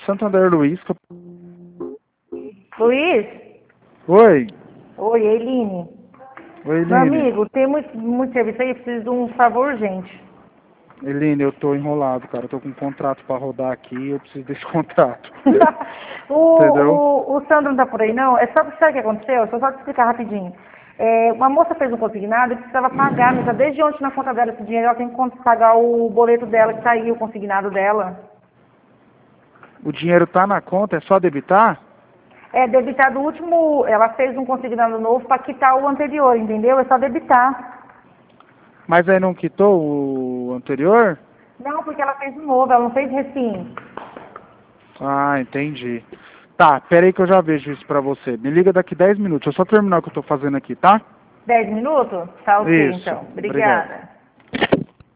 Santander Luiz. Luiz? Oi. Oi, Eiline. Oi, Eline. Meu amigo, tem muito serviço aí, preciso de um favor urgente. Eline, eu tô enrolado, cara. Eu tô com um contrato pra rodar aqui e eu preciso desse contrato. Entendeu? o Sandro não tá por aí, não? Sabe o que aconteceu? Só te explicar rapidinho. Uma moça fez um consignado e precisava pagar, mas tá desde ontem na conta dela esse dinheiro, ela tem que pagar o boleto dela que saiu, o consignado dela. O dinheiro tá na conta, é só debitar? É debitar do último, ela fez um consignado novo para quitar o anterior, entendeu? É só debitar. Mas aí não quitou o anterior? Não, porque ela fez um novo, ela não fez recém. Ah, entendi. Tá, pera aí que eu já vejo isso pra você. Me liga daqui 10 minutos. Deixa eu só terminar o que eu tô fazendo aqui, tá? 10 minutos? Tá ok, Isso. então. Obrigado. Obrigada.